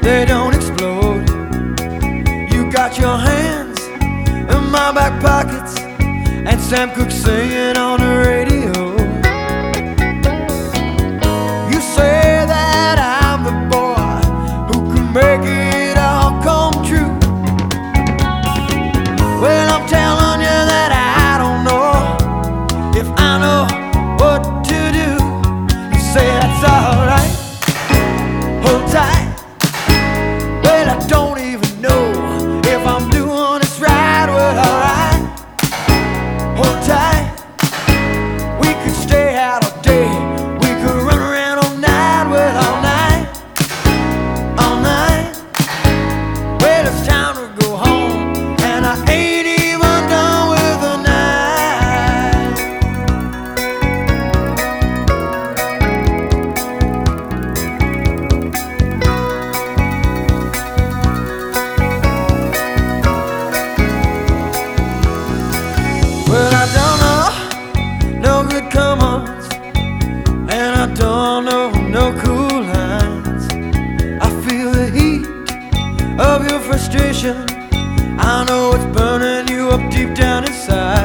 they don't explode. You got your hands in my back pockets, and Sam Cooke singing on the radio. You say that I'm the boy who can make it all come true. Well, I'm telling you that I don't know if I know what to do. You say that's alright, hold tight. Well, I don't even know if I'm doing this right. Well, alright, hold tight. We could stay out all day, we could run around all night. Well, all night, all night. Well, it's time to go home, and I ain't even done with the night. Well, I don't know no good come-ons, and I don't know no cool lines. I feel the heat of your frustration. I know it's burning you up deep down inside.